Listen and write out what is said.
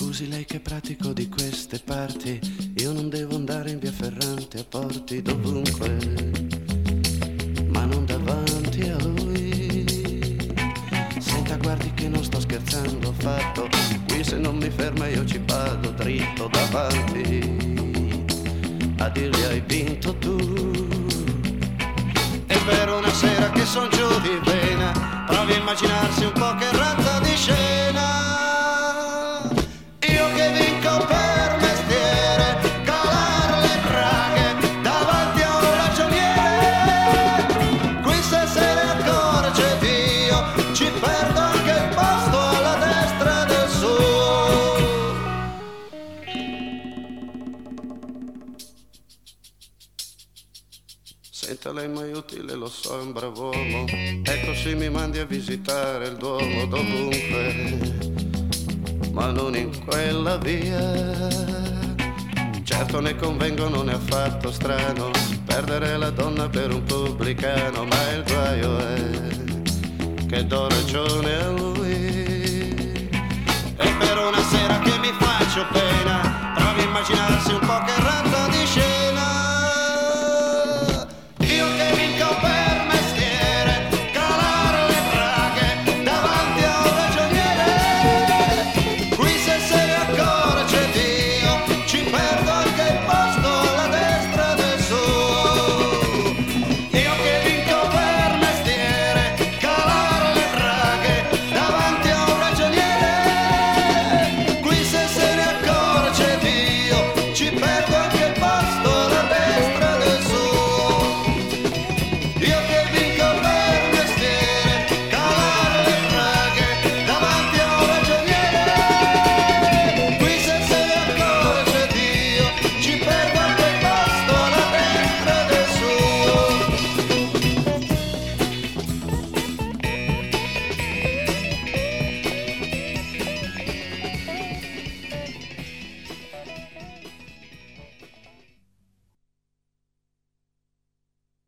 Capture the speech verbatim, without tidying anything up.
Scusi lei che pratico di queste parti, io non devo andare in via Ferrante a Porti, dovunque, ma non davanti a lui. Senta, guardi che non sto scherzando affatto, qui se non mi ferma io ci vado dritto davanti a dirgli hai vinto tu. E per una sera che son giù di vena, provi a immaginarsi un po' che razza di scena. Io che vinco per mestiere, calar le braghe davanti a un ragioniere. Qui se se ne accorge Dio, ci perdo anche il posto alla destra del suo. Senta, lei mai utile, lo so, è un brav'uomo, ecco sì mi mandi a visitare il Duomo dovunque, ma non in quella via. Certo ne convengo, non è affatto strano perdere la donna per un pubblicano, ma il guaio è che do ragione a lui. E per una sera che mi faccio pena, provi a immaginarsi un po' che razza